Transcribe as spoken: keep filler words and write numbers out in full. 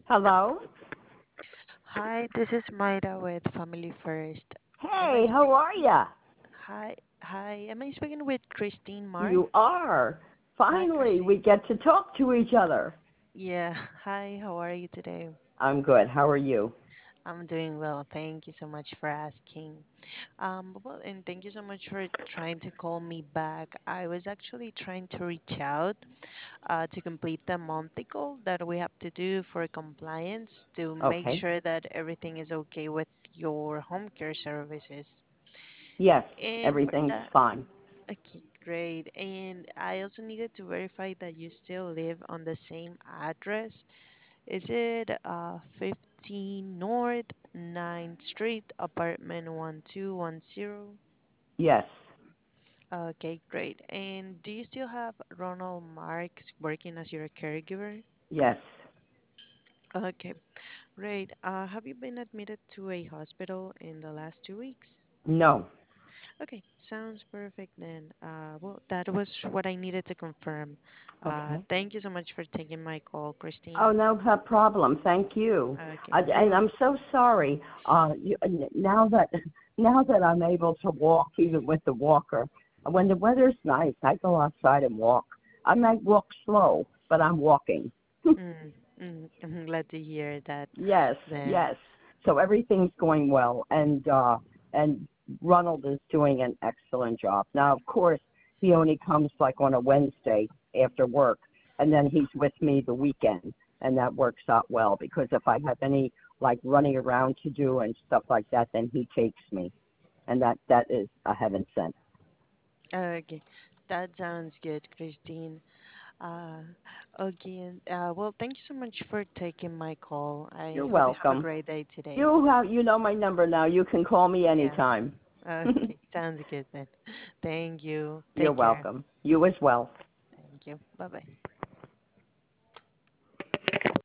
Hello? Hi, this is Mayra with Family First. Am I Hey, how speaking? are ya? Hi, hi. Am I speaking with Christine Mar? You are. Hi, Finally, we Christine. get to talk to each other. Yeah. Hi. How are you today? I'm good. How are you? I'm doing well. Thank you so much for asking. Um, well, and thank you so much for trying to call me back. I was actually trying to reach out uh, to complete the monthly goal that we have to do for compliance to make Okay. sure that everything is okay with your home care services. Yes, And for everything's that, fine. okay, great. And I also needed to verify that you still live on the same address. Is it uh fifteen North ninth Street, apartment one two one zero? Yes, Okay, great. And do you still have Ronald Marks working as your caregiver? yes. Okay, great. Uh, have you been admitted to a hospital in the last two weeks? No. Okay, sounds perfect then. Uh, well, that was what I needed to confirm. Uh, Okay. thank you so much for taking my call, Christine. Oh, no p- problem. Thank you. Okay, I, you're and I'm welcome. so sorry. Uh, you, now that now that I'm able to walk, even with the walker, when the weather's nice, I go outside and walk. I might walk slow, but I'm walking. Mm, mm, I'm glad to hear that Yes, then. yes. So everything's going well, and uh, and Ronald is doing an excellent job. Now, of course, he only comes like on a Wednesday after work, and then he's with me the weekend, and that works out well because if I have any like running around to do and stuff like that, then he takes me, and that that is a heaven sent. Okay, that sounds good, Christine. Uh, okay, and, uh, well, thank you so much for taking my call. I You're hope you have a welcome. great day today. You have you know my number now. You can call me Yeah. anytime. Okay, sounds good then. Thank you. You're Take care. welcome. You as well. Thank you. Bye bye.